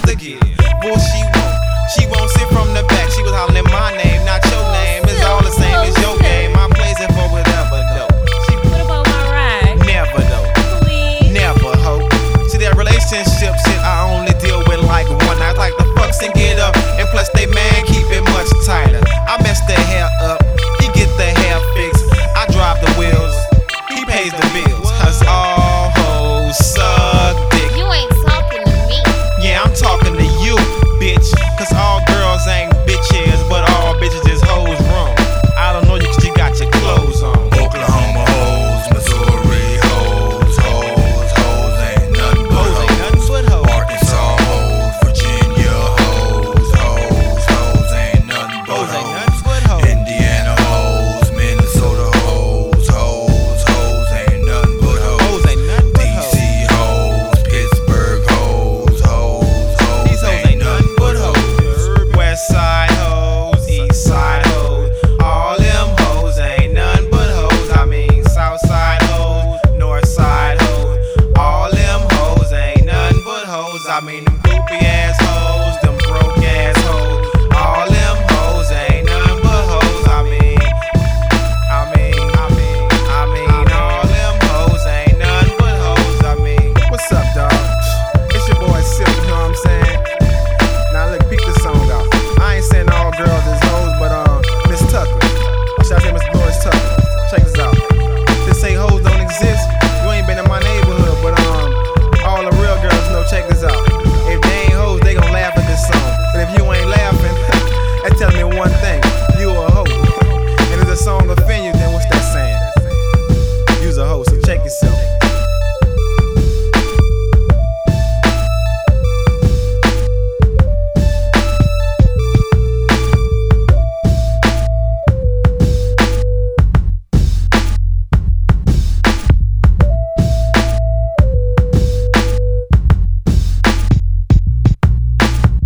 to get it. Boy, she won't sit from the back. She was hollering my name, not your name. It's all the same as your game. I'm blazing for whatever though. What about my ride? Never though. Please. Never ho. See that relationship shit I only deal with like one night. Like the fucks and get up, and plus they man keep it much tighter. I mess the hair up, he get the hair fixed. I drive the wheels, he pays the bills. Cause all hoes suck dick. You ain't talking to me. Yeah, I'm talking to you, bitch. Cause all girls ain't bitches, but all bitches is hoes wrong. I don't know you cause you got your clothes on. Oklahoma hoes, Missouri hoes, hoes ain't nothing but Hoes ain't nothing but hoes. Arkansas hoes, Virginia hoes ain't nothing but Hoes ain't nothing but hoes. Indiana hoes, Minnesota hoes ain't nothing but hoes. Hoes ain't nothing but hoes. DC hoes, Pittsburgh hoes These hoes ain't nothing but hoes. West side hoes, east side hoes, all them hoes ain't nothing but hoes. I mean south side hoes, north side hoes, all them hoes ain't nothing but hoes. I mean